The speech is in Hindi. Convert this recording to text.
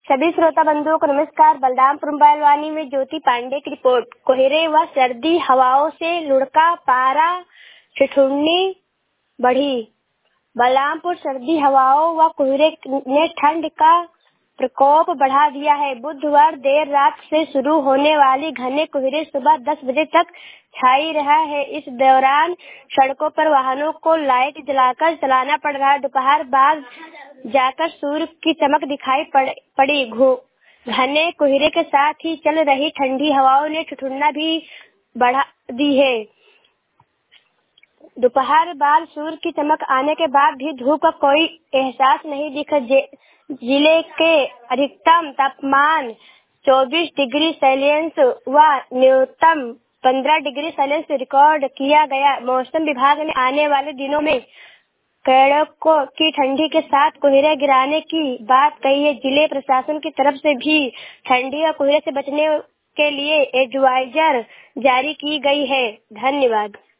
सभी श्रोता बंधुओं को नमस्कार। बलरामपुर मोबाइल में ज्योति पांडे की रिपोर्ट। कोहरे व सर्दी हवाओं से लुढ़का पारा ठिठुरनी बढ़ी। बलरामपुर सर्दी हवाओं व कोहरे ने ठंड का प्रकोप बढ़ा दिया है। बुधवार देर रात से शुरू होने वाली घने कोहरे सुबह 10 बजे तक छाई रहा है। इस दौरान सड़कों पर वाहनों को लाइट जलाकर चलाना पड़ रहा है। दोपहर बाद जाकर सूर्य की चमक दिखाई पड़ी। घने कोहरे के साथ ही चल रही ठंडी हवाओं ने ठिठुरना भी बढ़ा दी है। दोपहर बाद सूर्य की चमक आने के बाद भी धूप का कोई एहसास नहीं दिखा। जिले के अधिकतम तापमान 24 डिग्री सेल्सियस व न्यूनतम 15 डिग्री सेल्सियस रिकॉर्ड किया गया। मौसम विभाग ने आने वाले दिनों में कड़ाके की ठंडी के साथ कोहरे गिरने की बात कही है। जिले प्रशासन की तरफ से भी ठंडी और कोहरे से बचने के लिए एडवाइजर जारी की गई है। धन्यवाद।